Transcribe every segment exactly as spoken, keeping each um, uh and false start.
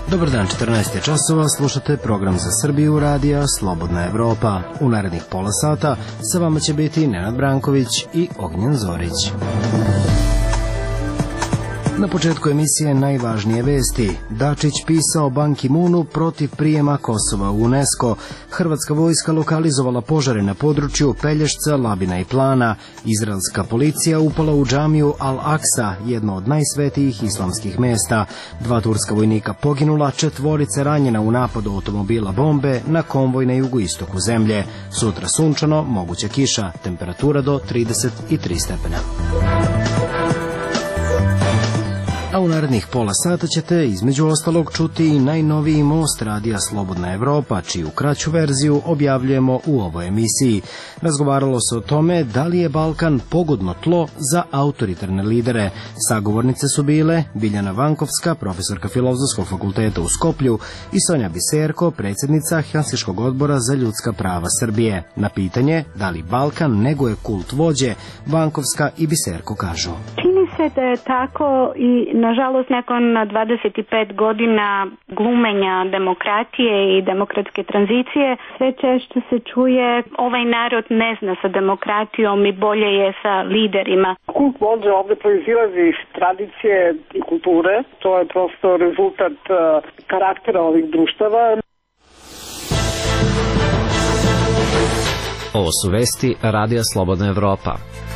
Dobar dan, četrnaest je časova, slušate program za Srbiju radija Slobodna Evropa. U narednih pola sata sa vama će biti Nenad Branković i Ognjen Zorić. Na početku emisije najvažnije vesti. Dačić pisao Ban Ki-moonu protiv prijema Kosova u UNESCO. Hrvatska vojska lokalizovala požare na području Pelješca, Labina i Plana. Izraelska policija upala u džamiju Al-Aksa, jedno od najsvetijih islamskih mesta. Dva turska vojnika poginula, četvorice ranjena u napadu automobila bombe na konvoj na jugoistoku zemlje. Sutra sunčano, moguća kiša, temperatura do trideset tri stepena. A u narednih pola sata ćete između ostalog čuti i najnoviji most radija Slobodna Evropa, čiju kraću verziju objavljujemo u ovoj emisiji. Razgovaralo se o tome da li je Balkan pogodno tlo za autoritarne lidere. Sagovornice su bile Biljana Vankovska, profesorka Filozofskog fakulteta u Skoplju, i Sonja Biserko, predsjednica Helsinškog odbora za ljudska prava Srbije. Na pitanje da li Balkan neguje kult vođe, Vankovska i Biserko kažu: Čini se da je tako i nažalost nakon dvadeset pet godina glumenja demokratije i demokratske tranzicije sve češće se čuje ovaj narod ne zna sa demokratijom i bolje je sa liderima. Kult vođe ovde proizilazi iz tradicije i kulture, to je prosto rezultat uh, karaktera ovih društava. Ovo su vesti Radija Slobodna Evropa.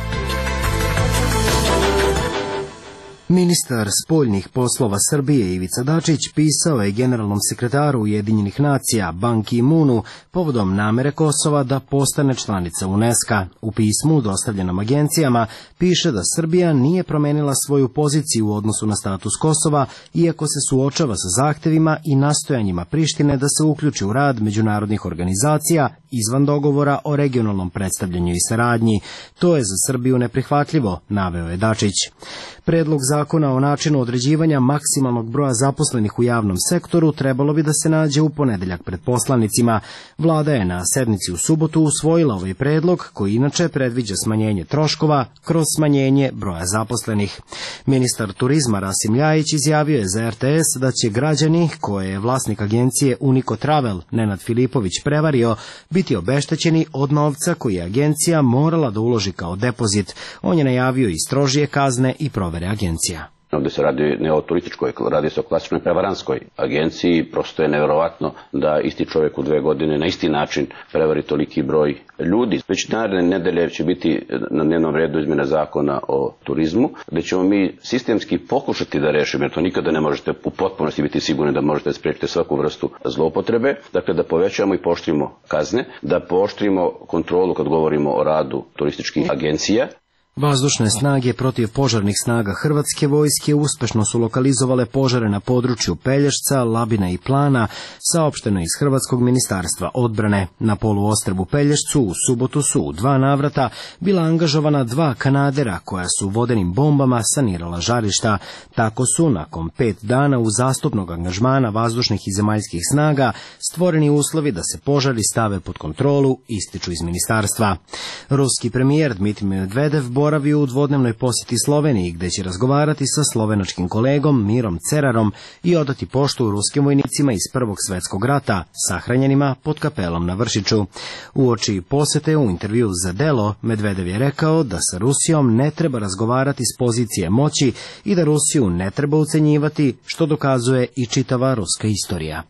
Ministar spoljnih poslova Srbije Ivica Dačić pisao je generalnom sekretaru Ujedinjenih nacija Ban Ki-moonu povodom namere Kosova da postane članica UNESCO. U pismu dostavljenom agencijama piše da Srbija nije promenila svoju poziciju u odnosu na status Kosova, iako se suočava sa zahtevima i nastojanjima Prištine da se uključi u rad međunarodnih organizacija izvan dogovora o regionalnom predstavljanju i saradnji. To je za Srbiju neprihvatljivo, naveo je Dačić. Predlog zakona o načinu određivanja maksimalnog broja zaposlenih u javnom sektoru trebalo bi da se nađe u ponedeljak pred poslanicima. Vlada je na sednici u subotu usvojila ovaj predlog, koji inače predviđa smanjenje troškova kroz smanjenje broja zaposlenih. Ministar turizma Rasim Ljajić izjavio je za R T S da će građani koje je vlasnik agencije Unico Travel Nenad Filipović prevario biti obeštećeni od novca koji je agencija morala da uloži kao depozit. On je najavio i strožije kazne i provere agencija. Ovdje se radi ne o turističkoj, radi se o klasičnoj prevaranskoj agenciji. Prosto je nevjerovatno da isti čovjek u dve godine na isti način prevari toliki broj ljudi. Već naredne nedelje će biti na dnevnom redu izmjena zakona o turizmu, gdje ćemo mi sistemski pokušati da rešimo, jer to nikada ne možete u potpunosti biti sigurni da možete spriječiti svaku vrstu zloupotrebe. Dakle, da povećamo i pooštrimo kazne, da pooštrimo kontrolu kad govorimo o radu turističkih agencija. Vazdušne snage protiv požarnih snaga Hrvatske vojske uspešno su lokalizovale požare na području Pelješca, Labina i Plana, saopšteno iz Hrvatskog ministarstva odbrane. Na poluostrvu Pelješcu u subotu su u dva navrata bila angažovana dva kanadera koja su vodenim bombama sanirala žarišta. Tako su, nakon pet dana uzastopnog angažmana vazdušnih i zemaljskih snaga, stvoreni uslovi da se požari stave pod kontrolu, ističu iz ministarstva. Ruski premijer Dmitrij Medvedev boravi u dvodnevnoj posjeti Sloveniji, gde će razgovarati sa slovenačkim kolegom Mirom Cerarom i odati poštu ruskim vojnicima iz Prvog svetskog rata, sahranjenima pod kapelom na Vršiću. Uoči posete u intervju za Delo, Medvedev je rekao da sa Rusijom ne treba razgovarati s pozicije moći i da Rusiju ne treba ucenjivati, što dokazuje i čitava ruska istorija.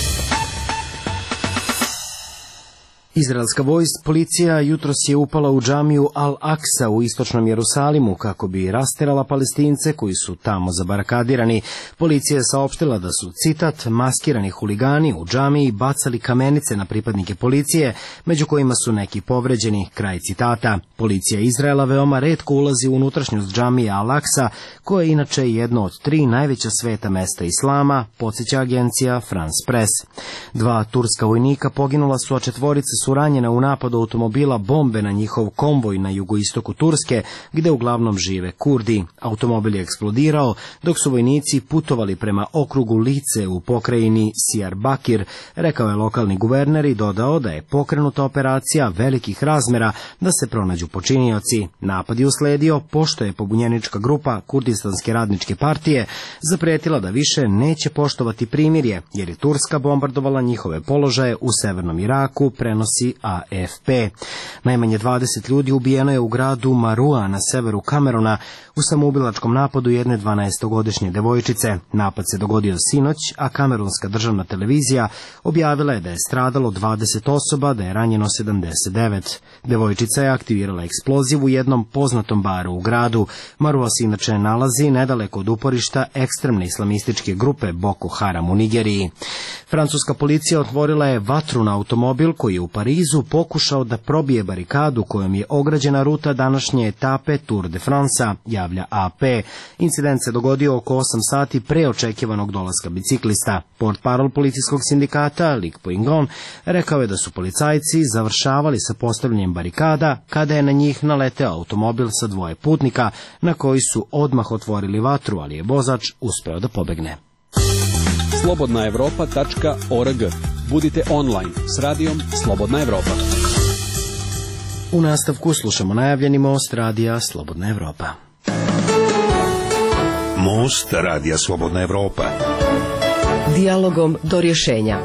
Izraelska vojska policija jutros je upala u džamiju Al-Aksa u istočnom Jerusalimu kako bi rasterala Palestince koji su tamo zabarakadirani. Policija je saopštila da su, citat, maskirani huligani u džamiji bacali kamenice na pripadnike policije, među kojima su neki povređeni, kraj citata. Policija Izraela veoma retko ulazi u unutrašnjost džamije Al-Aksa, koja je inače jedno od tri najveća sveta mesta islama, podsjeća agencija France Press. Dva turska vojnika poginula su, a četvorice su ranjene u napadu automobila bombe na njihov konvoj na jugoistoku Turske, gde uglavnom žive Kurdi. Automobil je eksplodirao dok su vojnici putovali prema okrugu Lice u pokrajini Diyarbakir, rekao je lokalni guverner i dodao da je pokrenuta operacija velikih razmera da se pronađu počinioci. Napad je usledio pošto je pobunjenička grupa Kurdistanske radničke partije zaprijetila da više neće poštovati primirje, jer je Turska bombardovala njihove položaje u severnom Iraku, prenosi A F P. Najmanje dvadeset ljudi ubijeno je u gradu Marua na severu Kameruna u samoubilačkom napadu jedne dvanaestogodišnje devojčice. Napad se dogodio sinoć, a kamerunska državna televizija objavila je da je stradalo dvadeset osoba, da je ranjeno sedamdeset devet. Devojčica je aktivirala eksploziv u jednom poznatom baru u gradu. Marua se inače nalazi nedaleko od uporišta ekstremne islamističke grupe Boko Haram u Nigeriji. Francuska policija otvorila je vatru na automobil koji je u Parizu pokušao da probije barikadu kojom je ograđena ruta današnje etape Tour de France-a, javlja A P. Incident se dogodio oko osam sati pre očekivanog dolaska biciklista. Portparol policijskog sindikata, Luc Poingon, rekao je da su policajci završavali sa postavljanjem barikada kada je na njih naleteo automobil sa dvoje putnika, na koji su odmah otvorili vatru, ali je vozač uspeo da pobegne. slobodna evropa tačka org. Budite online s radijom Slobodna Evropa. U nastavku slušamo najavljeni most radija Slobodna Evropa. Most radija Slobodna Evropa. Dijalogom do rješenja.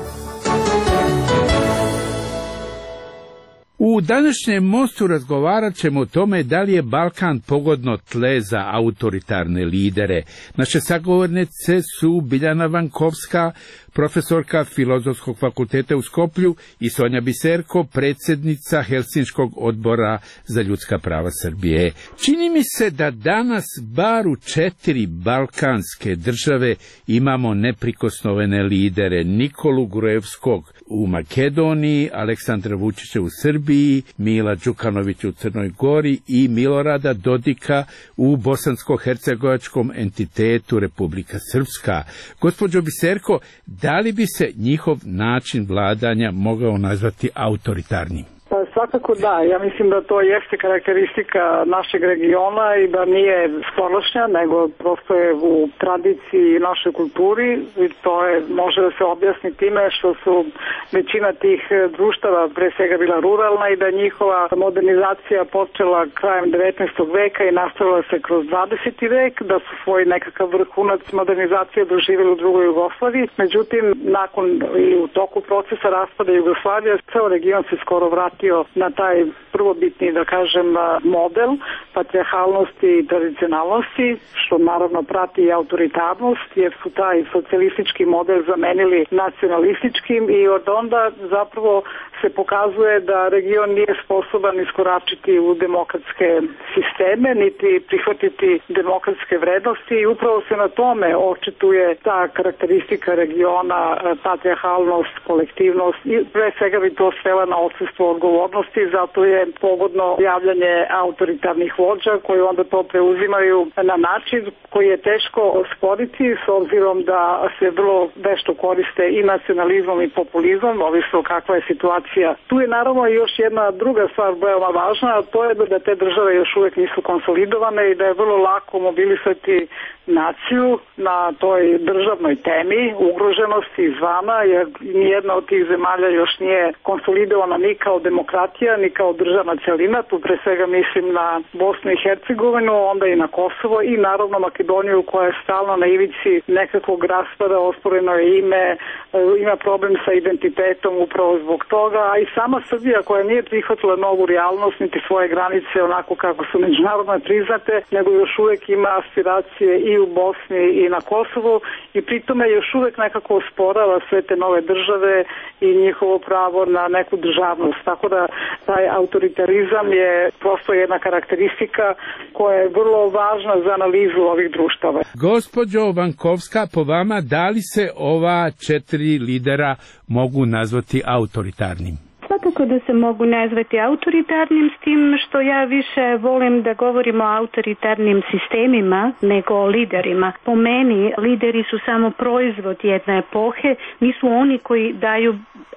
U današnjem mostu razgovarat ćemo o tome da li je Balkan pogodno tle za autoritarne lidere. Naše sagovornice su Biljana Vankovska, profesorka Filozofskog fakulteta u Skoplju, i Sonja Biserko, predsjednica Helsinškog odbora za ljudska prava Srbije. Čini mi se da danas bar u četiri balkanske države imamo neprikosnovene lidere: Nikolu Gruevskog u Makedoniji, Aleksandra Vučića u Srbiji, Mila Đukanovića u Crnoj Gori i Milorada Dodika u bosansko-hercegovačkom entitetu Republika Srpska. Gospođo Biserko, da li bi se njihov način vladanja mogao nazvati autoritarnim? Pa svakako da, ja mislim da to jeste karakteristika našeg regiona i da nije skorošnja, nego prosto je u tradiciji i našoj kulturi, i to je, može da se objasni time što su većina tih društava pre svega bila ruralna i da njihova modernizacija počela krajem devetnaestog veka i nastavila se kroz dvadeseti vek, da su svoj nekakav vrhunac modernizacije doživjeli u drugoj Jugoslaviji. Međutim, nakon ili u toku procesa raspada Jugoslavije, ceo region se skoro vratio na taj prvobitni, da kažem, model patrijarhalnosti i tradicionalnosti, što naravno prati i autoritarnost, jer su taj socijalistički model zamenili nacionalističkim i od onda zapravo se pokazuje da region nije sposoban iskoračiti u demokratske sisteme, niti prihvatiti demokratske vrednosti, i upravo se na tome očituje ta karakteristika regiona, patrijarhalnost, kolektivnost, i pre svega bi to svela na odsustvo odgovornosti, zato je pogodno javljanje autoritarnih vođa koji onda to preuzimaju na način koji je teško osporiti, s obzirom da se vrlo vešto koriste i nacionalizmom i populizmom, ovisno kakva je situacija. Tu je naravno još jedna druga stvar veoma važna, a to je da te države još uvek nisu konsolidovane i da je vrlo lako mobilisati naciju na toj državnoj temi ugroženosti izvana, jer nijedna od tih zemalja još nije konsolidovana ni kao demokratija, ni kao državna celina. Tu pre svega mislim na Bosnu i Hercegovinu, onda i na Kosovo i naravno Makedoniju, koja je stalno na ivici nekakvog raspada, osporeno je ime, ima problem sa identitetom upravo zbog toga, a i sama Srbija koja nije prihvatila novu realnost niti svoje granice onako kako su međunarodno priznate, nego još uvek ima aspiracije i u Bosni i na Kosovu, i pritome još uvek nekako osporava sve te nove države i njihovo pravo na neku državnost. Tako da taj autoritarizam je prosto jedna karakteristika koja je vrlo važna za analizu ovih društava. Gospođo Vankovska, po vama, da li se ova četiri lidera mogu nazvati autoritarnim? Svakako da se mogu nazvati autoritarnim, s tim što ja više volim da govorimo o autoritarnim sistemima nego o liderima. Po meni, lideri su samo proizvod jedne epohe, nisu oni koji daju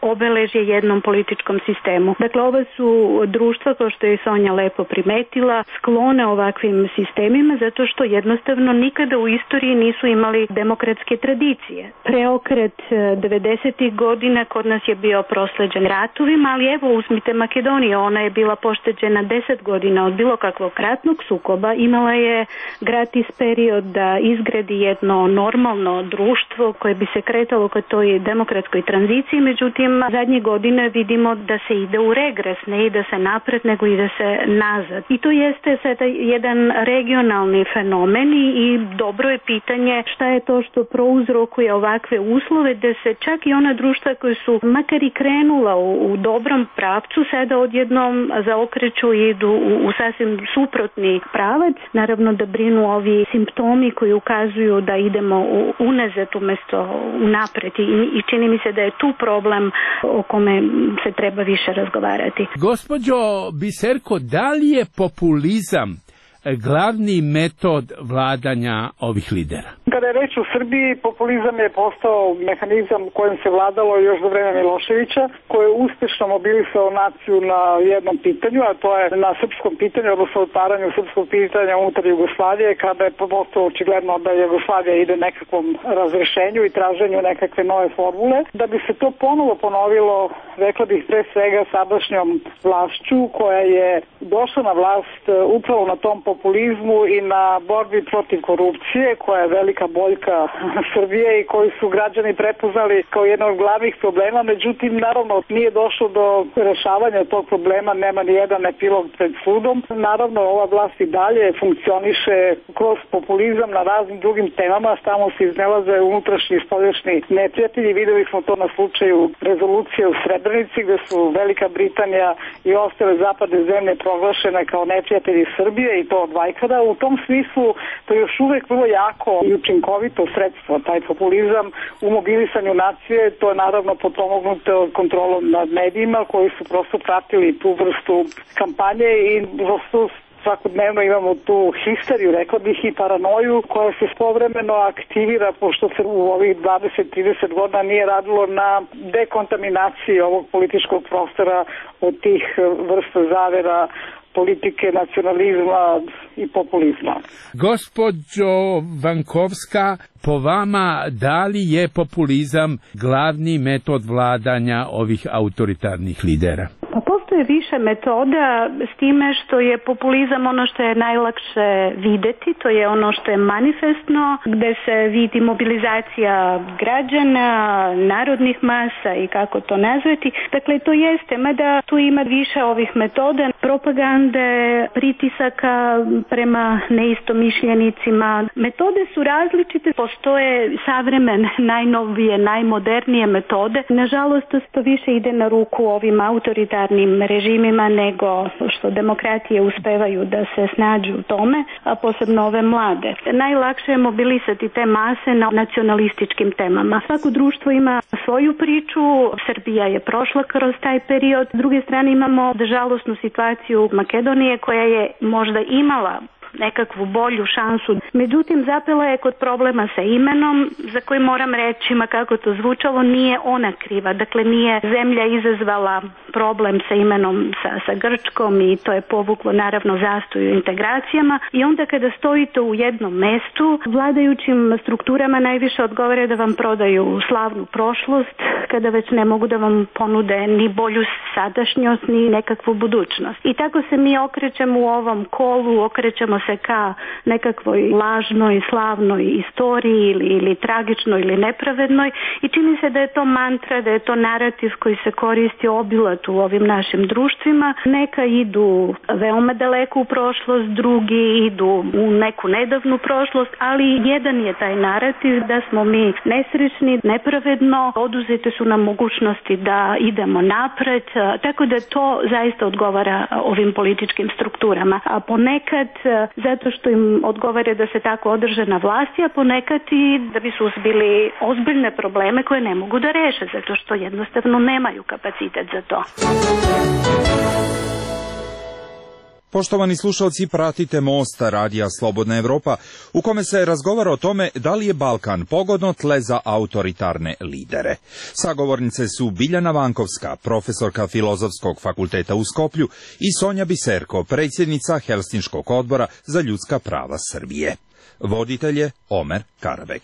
obeležje jednom političkom sistemu. Dakle, ova su društva, kao što je Sonja lepo primetila, sklone ovakvim sistemima zato što jednostavno nikada u istoriji nisu imali demokratske tradicije. Preokret devedesetih godina kod nas je bio prosleđen ratovima, ali evo uzmite Makedoniju, ona je bila pošteđena deset godina od bilo kakvog ratnog sukoba, imala je gratis period da izgradi jedno normalno društvo koje bi se kretalo ka toj demokratskoj tranziciji, međutim zadnje godine vidimo da se ide u regres, ne ide se napred, nego ide se nazad. I to jeste sada jedan regionalni fenomen i dobro je pitanje šta je to što prouzrokuje ovakve uslove da se čak i ona društva koja su makar i krenula u, u dobrom pravcu sada odjednom zaokreću i idu u, u sasvim suprotni pravac. Naravno da brinu ovi simptomi koji ukazuju da idemo u, unazad umjesto unapred i, i čini mi se da je tu problem o kome se treba više razgovarati. Gospođo Biserko, da li je populizam glavni metod vladanja ovih lidera? Kada je reč u Srbiji, populizam je postao mehanizam kojim se vladalo još za vreme Miloševića, koji je uspešno mobilisao naciju na jednom pitanju, a to je na srpskom pitanju, odnosno otvaranju srpskog pitanja unutar Jugoslavije, kada je postao očigledno da Jugoslavija ide nekakvom razrešenju i traženju nekakve nove formule. Da bi se to ponovo ponovilo, rekla bih pre svega sadašnjom vlašću, koja je došla na vlast upravo na tom populizmu i na borbi protiv korupcije, koja je velika boljka Srbije i koji su građani prepoznali kao jedan od glavnih problema. Međutim, naravno, nije došlo do rešavanja tog problema, nema ni jedan epilog pred sudom. Naravno, ova vlast i dalje funkcioniše kroz populizam na raznim drugim temama, stalno se iznelaze unutrašnji i spoljašnji neprijatelji. Videli smo to na slučaju rezolucije u Srebrenici, gde su Velika Britanija i ostale zapadne zemlje proglašene kao neprijatelji Srbije i to od vajkada. U tom smislu to je još uvek vrlo jako i učinkovito sredstvo, taj populizam u mobilisanju nacije. To je naravno potpomognuto kontrolom nad medijima koji su prosto pratili tu vrstu kampanje i prosto svakodnevno imamo tu histeriju, rekla bih, i paranoju koja se spovremeno aktivira, pošto se u ovih dvadeset do trideset godina nije radilo na dekontaminaciji ovog političkog prostora od tih vrsta zavera, politike, nacionalizma i populizma. Gospođo Vankovska, po vama, da li je populizam glavni metod vladanja ovih autoritarnih lidera? Pa postoje više metoda, s time što je populizam ono što je najlakše videti, to je ono što je manifestno, gde se vidi mobilizacija građana, narodnih masa i kako to nazvati. Dakle, to jeste, mada tu ima više ovih metoda, propagande, pritisaka prema neistomišljenicima. Metode su različite, postoje savremene, najnovije, najmodernije metode. Nažalost, to više ide na ruku ovim autoritarnim režimima nego što demokratije uspevaju da se snađu u tome, a posebno ove mlade. Najlakše je mobilisati te mase na nacionalističkim temama. Svako društvo ima svoju priču, Srbija je prošla kroz taj period. S druge strane imamo žalosnu situaciju Makedonije koja je možda imala nekakvu bolju šansu. Međutim, zapela je kod problema sa imenom, za koji moram reći, ma kako to zvučalo, nije ona kriva. Dakle, nije zemlja izazvala problem sa imenom sa, sa Grčkom i to je povuklo naravno zastoj u integracijama. I onda kada stojite u jednom mestu, vladajućim strukturama najviše odgovore da vam prodaju slavnu prošlost, kada već ne mogu da vam ponude ni bolju sadašnjost, ni nekakvu budućnost. I tako se mi okrećemo u ovom kolu, okrećemo se ka nekakvoj lažnoj, slavnoj istoriji ili, ili tragičnoj ili nepravednoj i čini se da je to mantra, da je to narativ koji se koristi obilat u ovim našim društvima. Neka idu veoma daleko u prošlost, drugi idu u neku nedavnu prošlost, ali jedan je taj narativ da smo mi nesrećni, nepravedno, oduzete su nam mogućnosti da idemo napred, tako da to zaista odgovara ovim političkim strukturama. A ponekad zato što im odgovara da se tako održe na vlasti, a ponekad i da bi suzbili ozbiljne probleme koje ne mogu da reše, zato što jednostavno nemaju kapacitet za to. Poštovani slušalci, pratite Most radija Slobodna Evropa, u kome se razgovara o tome da li je Balkan pogodno tle za autoritarne lidere. Sagovornice su Biljana Vankovska, profesorka Filozofskog fakulteta u Skoplju, i Sonja Biserko, predsjednica Helsinškog odbora za ljudska prava Srbije. Voditelj je Omer Karabek.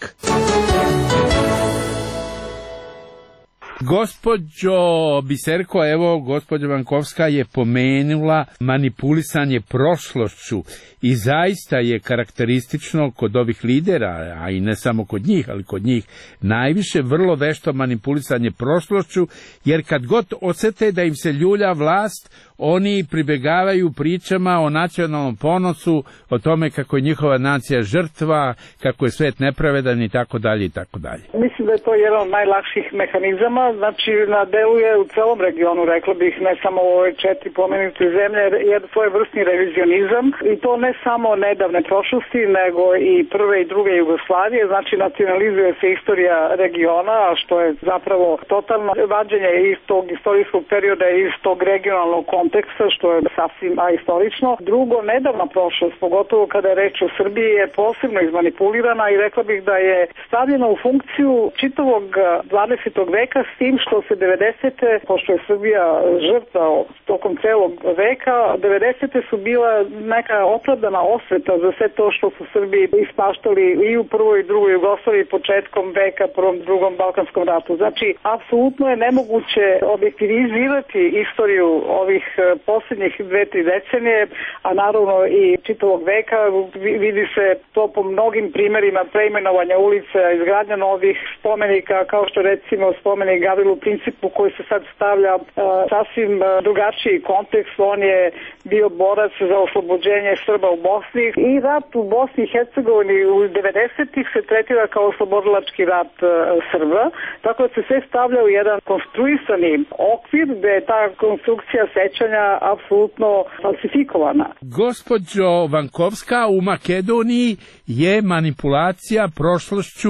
Gospođo Biserko, evo, gospođa Vankovska je pomenula manipulisanje prošlošću i zaista je karakteristično kod ovih lidera, a i ne samo kod njih, ali kod njih najviše, vrlo vešto manipulisanje prošlošću, jer kad god osete da im se ljulja vlast, oni pribegavaju pričama o nacionalnom ponosu, o tome kako je njihova nacija žrtva, kako je svet nepravedan i tako dalje i tako dalje. Mislim da je to jedan od najlakših mehanizama, znači na delu je u celom regionu, rekla bih, ne samo u ove četiri pomenute zemlje, je svojevrsni revizionizam i to ne samo nedavne prošlosti, nego i prve i druge Jugoslavije, znači nacionalizuje se istorija regiona, što je zapravo totalno vađenje iz tog istorijskog perioda, iz tog regionalnog konteksta, što je sasvim ahistorično. Drugo, nedavna prošlost, pogotovo kada je reč o Srbiji, je posebno izmanipulirana i rekla bih da je stavljena u funkciju čitavog dvadesetog veka, s tim što se devedesete, pošto je Srbija žrtva tokom celog veka, devedesete su bila neka opravdana osveta za sve to što su Srbi ispaštali i u prvoj i drugoj Jugoslaviji početkom veka, prvom, drugom Balkanskom ratu. Znači, apsolutno je nemoguće objektivizirati istoriju ovih posljednjih dve, tri decenije, a naravno i čitavog veka. Vidi se to po mnogim primerima preimenovanja ulica, izgradnja novih spomenika, kao što recimo spomenik Gavrilu Principu, koji se sad stavlja uh, sasvim uh, drugačiji kontekst. On je bio borac za oslobođenje Srba u Bosni i rat u Bosni i Hercegovini u devedesetih se tretira kao oslobodilački rat uh, Srba, tako da se sve stavlja u jedan konstruisani okvir gde je ta konstrukcija sećanja apsolutno falsifikovana. Gospođo Vankovska, u Makedoniji je manipulacija prošlošću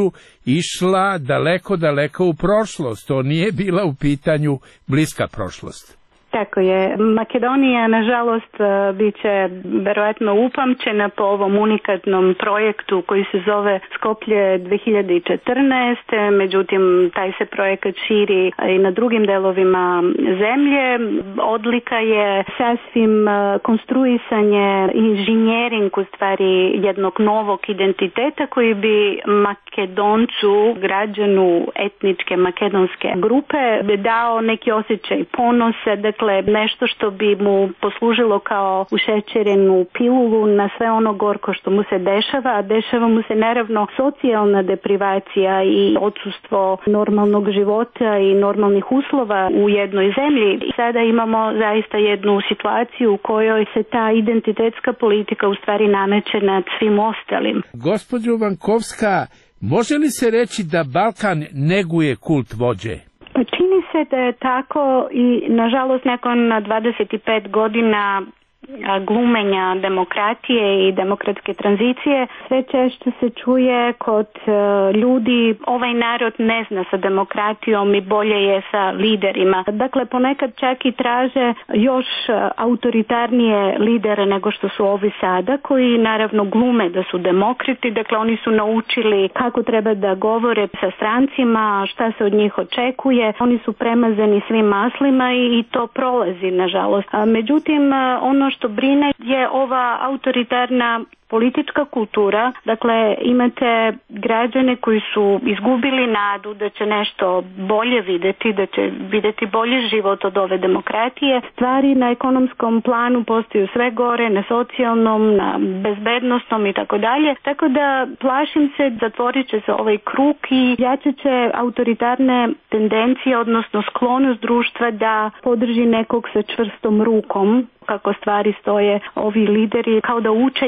išla daleko, daleko u prošlost. To nije bila u pitanju bliska prošlost. Tako je. Makedonija, nažalost, bit će verovatno upamćena po ovom unikatnom projektu koji se zove Skoplje dve hiljade četrnaeste. Međutim, taj se projekat širi i na drugim delovima zemlje. Odlika je sasvim konstruisanje, inženjering u stvari jednog novog identiteta koji bi Makedoncu, građanu etničke makedonske grupe, dao neki osjećaj ponosa, dakle nešto što bi mu poslužilo kao ušećerenu pilulu na sve ono gorko što mu se dešava, a dešava mu se naravno socijalna deprivacija i odsustvo normalnog života i normalnih uslova u jednoj zemlji. I sada imamo zaista jednu situaciju u kojoj se ta identitetska politika u stvari nameće nad svim ostalim. Gospođo Vankovska, može li se reći da Balkan neguje kult vođe? Čini se da je tako i nažalost nakon dvadeset pet godina glumenja demokratije i demokratske tranzicije sve češće se čuje kod ljudi ovaj narod ne zna sa demokratijom i bolje je sa liderima. Dakle, ponekad čak i traže još autoritarnije lidere nego što su ovi sada, koji naravno glume da su demokrati. Dakle, oni su naučili kako treba da govore sa strancima, šta se od njih očekuje. Oni su premazani svim maslima i, i to prolazi, nažalost. A, međutim, ono što brine je ova autoritarna politička kultura. Dakle, imate građane koji su izgubili nadu da će nešto bolje videti, da će videti bolji život od ove demokratije. Stvari na ekonomskom planu postaju sve gore, na socijalnom, na bezbednostnom i tako dalje. Tako da plašim se, zatvorit će se ovaj krug i jačat će autoritarne tendencije, odnosno sklonost društva da podrži nekog sa čvrstom rukom. Kako stvari stoje, ovi lideri kao da uče jedan od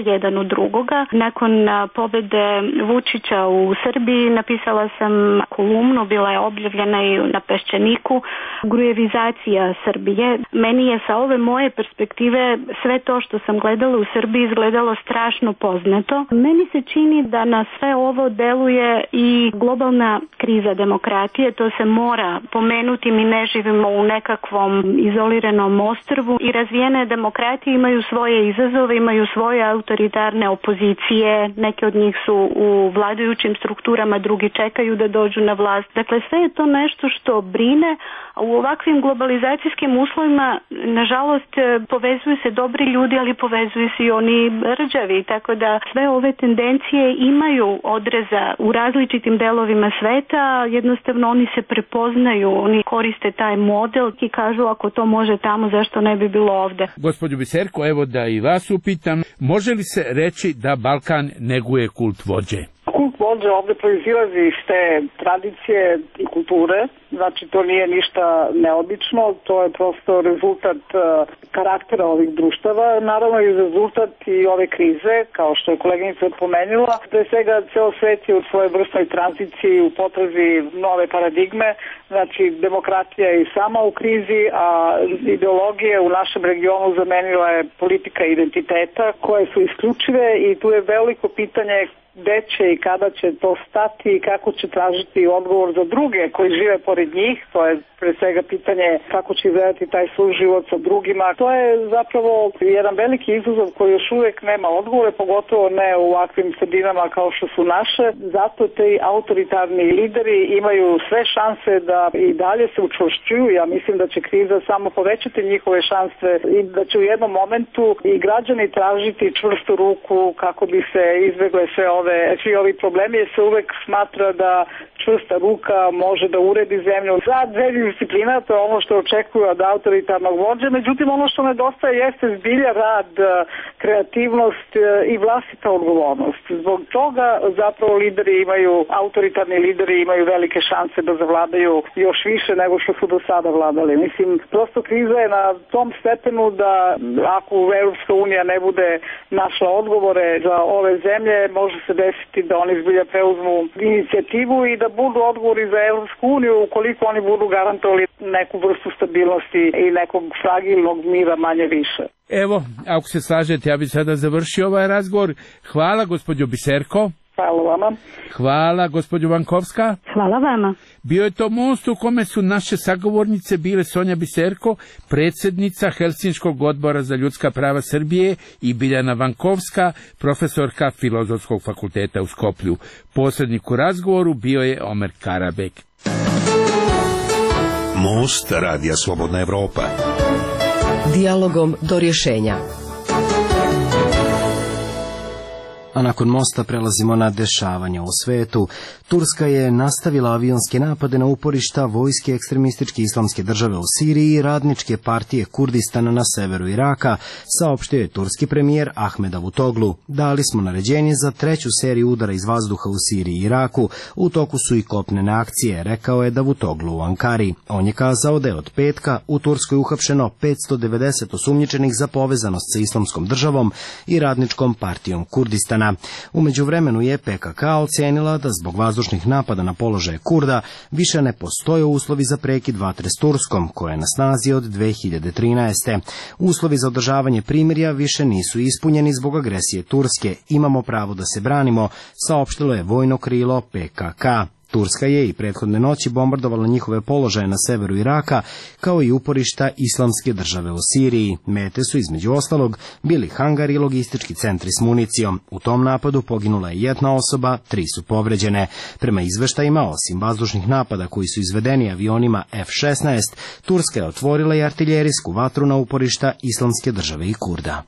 drugoga. Nakon pobede Vučića u Srbiji napisala sam kolumnu, bila je objavljena i na Peščaniku, grujevizacija Srbije. Meni je sa ove moje perspektive sve to što sam gledala u Srbiji izgledalo strašno poznato. Meni se čini da na sve ovo deluje i globalna kriza demokratije, to se mora pomenuti, mi ne živimo u nekakvom izoliranom ostrvu i razvijene demokratije imaju svoje izazove, imaju svoje autoritarne opozicije, neke od njih su u vladajućim strukturama, drugi čekaju da dođu na vlast. Dakle, sve je to nešto što brine, a u ovakvim globalizacijskim uslovima, nažalost, povezuju se dobri ljudi, ali povezuju se i oni rđavi, tako da sve ove tendencije imaju odreza u različitim delovima sveta, jednostavno oni se prepoznaju, oni koriste taj model i kažu ako to može tamo, zašto ne bi bilo ovde. Gospođo Biserko, evo da i vas upitam, može li se reći da Balkan neguje kult vođe? Kult vođe ovde proizilazi iz te tradicije i kulture, znači to nije ništa neobično, to je prosto rezultat uh, karaktera ovih društava, naravno i rezultat i ove krize, kao što je koleginica pomenula. Pre svega ceo svet je u svojoj vrstnoj tranziciji u potrazi nove paradigme, znači demokratija je i sama u krizi, a ideologije u našem regionu zamenila je politika identiteta koje su isključive i tu je veliko pitanje gde će i kada će to stati i kako će tražiti odgovor za druge koji žive pored njih. To je pre svega pitanje kako će izgledati taj suživot sa drugima. To je zapravo jedan veliki izazov koji još uvijek nema odgovore, pogotovo ne u ovakvim sredinama kao što su naše. Zato te autoritarni lideri imaju sve šanse da i dalje se učvršćuju. Ja mislim da će kriza samo povećati njihove šanse i da će u jednom momentu i građani tražiti čvrstu ruku kako bi se izbegle sve ove svi ovi problemi, jer se uvek smatra da čvrsta ruka može da uredi zemlju. Za dve disciplina, to je ono što očekuju od autoritarnog vođe, međutim ono što nedostaje jeste zbilja rad, kreativnost i vlastita odgovornost. Zbog toga zapravo lideri imaju, autoritarni lideri imaju velike šanse da zavladaju još više nego što su do sada vladali. Mislim, prosto kriza je na tom stepenu da ako Evropska unija ne bude našla odgovore za ove zemlje, može se desiti da oni zbilja preuzmu inicijativu i da budu odgovori za Evropsku uniju ukoliko oni budu garantovali neku vrstu stabilnosti i nekog fragilnog mira manje više. Evo, ako se slažete, ja bih sada završio ovaj razgovor. Hvala, gospođo Biserko. Hvala vama. Hvala, gospođo Vankovska. Hvala vama. Bio je to most u kome su naše sagovornice bile Sonja Biserko, predsjednica Helsinškog odbora za ljudska prava Srbije, i Biljana Vankovska, profesorka Filozofskog fakulteta u Skoplju. Posrednik u razgovoru bio je Omer Karabek. Most Radija Slobodna Evropa. Dijalogom do rješenja. A nakon mosta prelazimo na dešavanja u svetu. Turska je nastavila avionske napade na uporišta vojske ekstremističke islamske države u Siriji i radničke partije Kurdistana na severu Iraka, saopštio je turski premijer Ahmed Davutoglu. Dali smo naređenje za treću seriju udara iz vazduha u Siriji i Iraku. U toku su i kopnene akcije, rekao je Davutoglu u Ankari. On je kazao da je od petka u Turskoj uhapšeno petsto devedeset osumnjičenih za povezanost sa islamskom državom i radničkom partijom Kurdistana. U međuvremenu je P K K ocenila da zbog vazdušnih napada na položaje Kurda više ne postoje uslovi za prekid vatre s Turskom, koja je na snazi od dve hiljade trinaeste. Uslovi za održavanje primirja više nisu ispunjeni zbog agresije Turske. Imamo pravo da se branimo, saopštilo je vojno krilo P K K. Turska je i prethodne noći bombardovala njihove položaje na severu Iraka, kao i uporišta islamske države u Siriji. Mete su između ostalog bili hangari i logistički centri s municijom. U tom napadu poginula je jedna osoba, tri su povređene. Prema izveštajima, osim vazdušnih napada koji su izvedeni avionima F šesnaest, Turska je otvorila i artiljerijsku vatru na uporišta islamske države i Kurda.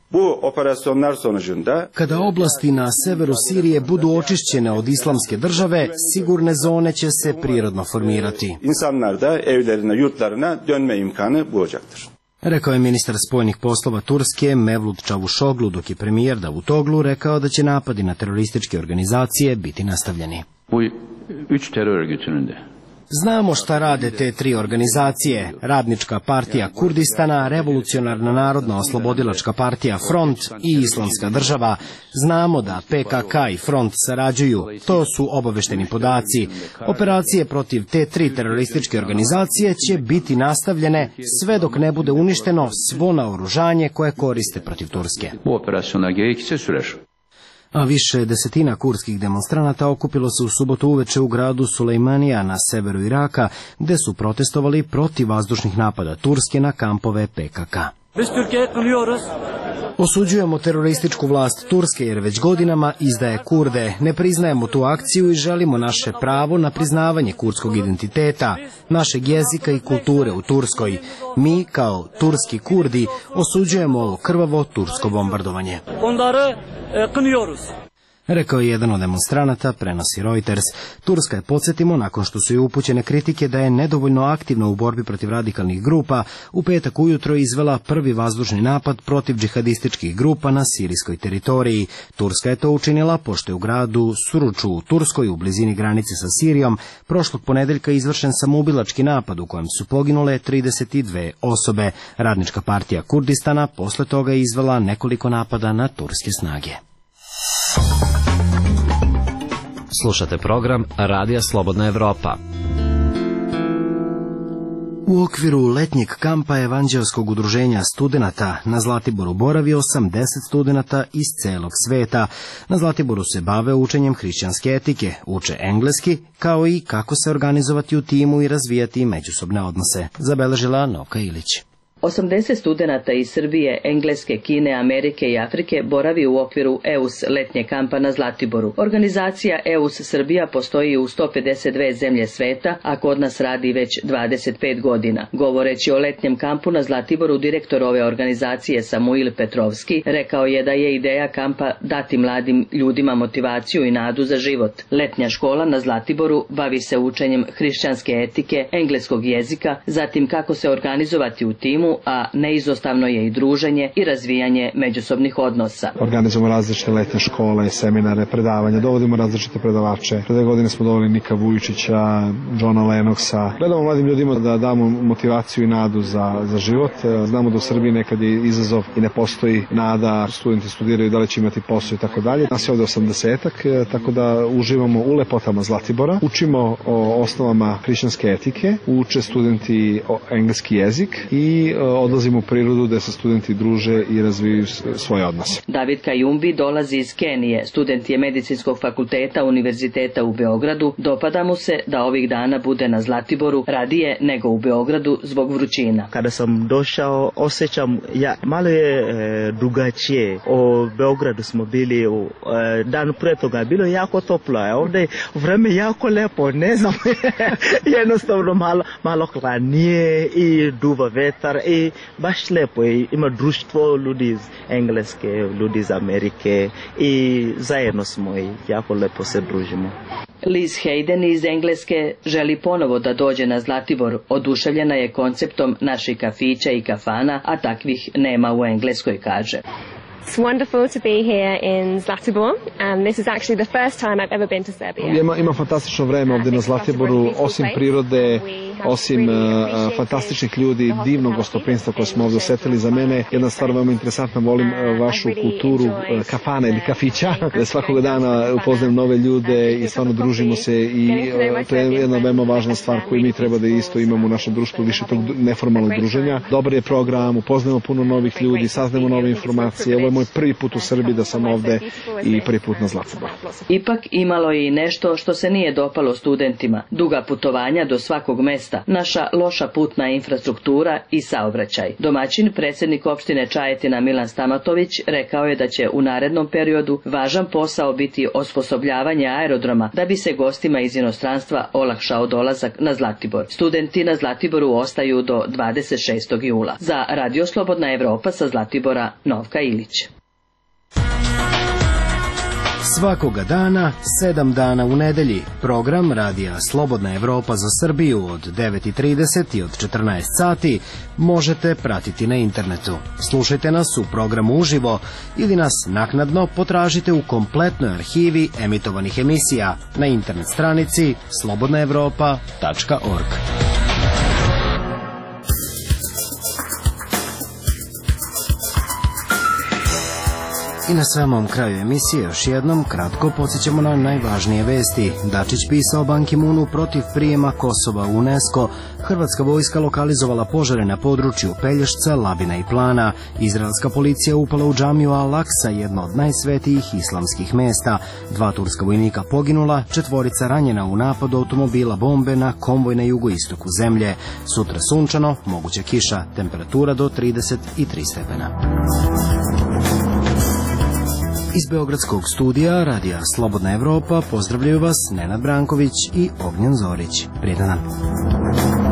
Kada oblasti na severu Sirije budu očišćene od islamske države, sigurne zone Zone će se prirodno formirati. Rekao je ministar spoljnih poslova Turske Mevlut Čavuşoglu, dok je premijer Davutoglu rekao da će napadi na terorističke organizacije biti nastavljeni. Znamo šta rade te tri organizacije, Radnička partija Kurdistana, Revolucionarna narodna oslobodilačka partija Front i Islamska država. Znamo da P K K i Front sarađuju, to su obavešteni podaci. Operacije protiv te tri terorističke organizacije će biti nastavljene sve dok ne bude uništeno svo naoružanje koje koriste protiv Turske. Bu operasyona gerekirse sürer. A više desetina kurdskih demonstranata okupilo se u subotu uveče u gradu Sulejmanija na severu Iraka, gde su protestovali protiv vazdušnih napada Turske na kampove P K K. Osuđujemo terorističku vlast Turske jer već godinama izdaje Kurde. Ne priznajemo tu akciju i želimo naše pravo na priznavanje kurdskog identiteta, našeg jezika i kulture u Turskoj. Mi, kao turski Kurdi, osuđujemo ovo krvavo tursko bombardovanje. Rekao je jedan od demonstranata, prenosi Reuters. Turska je, podsjetimo, nakon što su joj upućene kritike da je nedovoljno aktivna u borbi protiv radikalnih grupa, u petak ujutro izvela prvi vazdušni napad protiv džihadističkih grupa na sirijskoj teritoriji. Turska je to učinila pošto je u gradu Suruču u Turskoj, u blizini granice sa Sirijom, prošlog ponedeljka izvršen samoubilački napad u kojem su poginule trideset dve osobe. Radnička partija Kurdistana posle toga je izvela nekoliko napada na turske snage. Slušate program Radija Slobodna Evropa. U okviru letnjeg kampa Evanđelskog udruženja studenata na Zlatiboru boravi osamdeset studenata iz celog sveta. Na Zlatiboru se bave učenjem hrišćanske etike, uče engleski, kao i kako se organizovati u timu i razvijati međusobne odnose, zabeležila Novka Ilić. osamdeset studenata iz Srbije, Engleske, Kine, Amerike i Afrike boravi u okviru E U S letnje kampa na Zlatiboru. Organizacija E U S Srbija postoji u sto pedeset dve zemlje sveta, a kod nas radi već dvadeset pet godina. Govoreći o letnjem kampu na Zlatiboru, direktor ove organizacije Samuil Petrovski rekao je da je ideja kampa dati mladim ljudima motivaciju i nadu za život. Letnja škola na Zlatiboru bavi se učenjem hrišćanske etike, engleskog jezika, zatim kako se organizovati u timu, a neizostavno je i druženje i razvijanje međusobnih odnosa. Organizujemo različite letnje škole, seminare, predavanja, dovodimo različite predavače. Pre dve godine smo doveli Nika Vujičića, Johna Lennoxa. Gledamo mladim ljudima da damo motivaciju i nadu za, za život. Znamo da u Srbiji nekad je izazov i ne postoji nada, studenti studiraju da li će imati posao i tako dalje. Nas je ovde osamdesetak, tako da uživamo u lepotama Zlatibora. Učimo o osnovama hrišćanske etike, uče studenti engleski jezik i odlazimo u prirodu da se studenti druže i razvijaju svoje odnose. David Kajumbi dolazi iz Kenije, student je medicinskog fakulteta Univerziteta u Beogradu. Dopada mu se da ovih dana bude na Zlatiboru radije nego u Beogradu zbog vrućina. Kada sam došao, osjećam, ja, malo je e, drugačije. U Beogradu smo bili u e, dan pre toga, bilo je jako toplo, a ovdje vreme jako lepo, ne znam, jednostavno malo, malo hladnije i duva vetar i baš lepo, i ima društvo ljudi iz Engleske, ljudi iz Amerike i zajedno smo i jako lepo se družimo. Liz Hayden iz Engleske želi ponovo da dođe na Zlatibor. Oduševljena je konceptom naših kafića i kafana, a takvih nema u Engleskoj, kaže. It's wonderful to be here in Zlatibor, and this is actually the first time I've ever been to Serbia. Ima, ima fantastično vreme ovdje na Zlatiboru, osim prirode, osim uh, fantastičnih ljudi, divnog gostoprinstva koje smo ovdje osetili. Za mene jedna stvar veoma interesantna, volim uh, vašu kulturu uh, kafana ili kafića, da svakoga dana upoznajem nove ljude i stvarno družimo se i uh, to je jedna veoma važna stvar koju mi treba da isto imamo u našem društvu, više tog neformalnog druženja. Dobar je program, upoznajemo puno novih ljudi, saznajemo nove informacije. Ovo je moj prvi put u Srbiji da sam ovde i prvi put na Zlatiboru. Ipak imalo je i nešto što se nije dopalo studentima. Duga putovanja do svakog mesta, naša loša putna infrastruktura i saobraćaj. Domaćin, predsjednik opštine Čajetina Milan Stamatović, rekao je da će u narednom periodu važan posao biti osposobljavanje aerodroma da bi se gostima iz inostranstva olakšao dolazak na Zlatibor. Studenti na Zlatiboru ostaju do dvadeset šestog jula. Za Radio Slobodna Evropa sa Zlatibora, Novka Ilić. Svakoga dana, sedam dana u nedelji, program Radija Slobodna Evropa za Srbiju od devet i trideset i od četrnaest sati možete pratiti na internetu. Slušajte nas u programu uživo ili nas naknadno potražite u kompletnoj arhivi emitovanih emisija na internet stranici slobodna evropa tačka org. I na samom kraju emisije još jednom kratko podsjećamo na najvažnije vesti. Dačić pisao Ban Ki-moonu protiv prijema Kosova u UNESCO. Hrvatska vojska lokalizovala požare na području Pelješca, Labina i Plana. Izraelska policija upala u džamiju Al-Aksa, jedno od najsvetijih islamskih mesta. Dva turska vojnika poginula, četvorica ranjena u napadu automobila bombe na konvoj na jugoistoku zemlje. Sutra sunčano, moguća kiša, temperatura do trideset tri stepena. Iz Beogradskog studija Radija Slobodna Evropa pozdravljaju vas Nenad Branković i Ognjen Zorić. Prijetan dan.